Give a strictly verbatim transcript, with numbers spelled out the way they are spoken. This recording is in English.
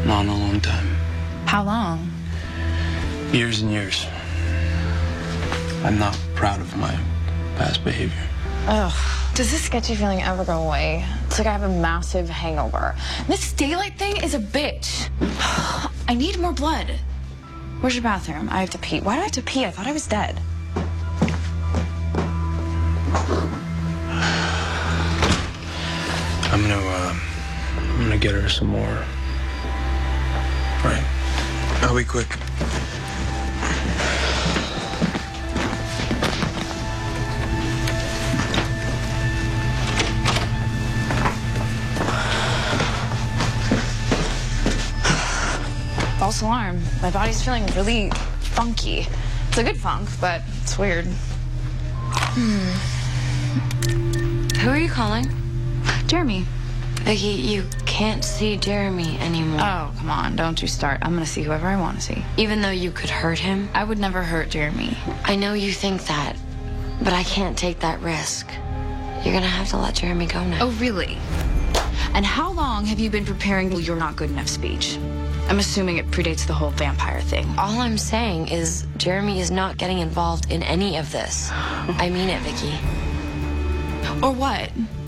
Not in a long time. How long? Years and years. I'm not proud of my past behavior. Ugh. Does this sketchy feeling ever go away? It's like I have a massive hangover. This daylight thing is a bitch. I need more blood. Where's your bathroom? I have to pee. Why do I have to pee? I thought I was dead. I'm gonna, uh, I'm gonna get her some more. Right. I'll be quick. False alarm. My body's feeling really funky. It's a good funk, but it's weird. Hmm. Who are you calling? Jeremy. Vicky, you can't see Jeremy anymore. Oh, come on. Don't you start. I'm gonna see whoever I want to see. Even though you could hurt him? I would never hurt Jeremy. I know you think that, but I can't take that risk. You're gonna have to let Jeremy go now. Oh, really? And how long have you been preparing the "you're not good enough" speech? I'm assuming it predates the whole vampire thing. All I'm saying is Jeremy is not getting involved in any of this. I mean it, Vicky. Or what?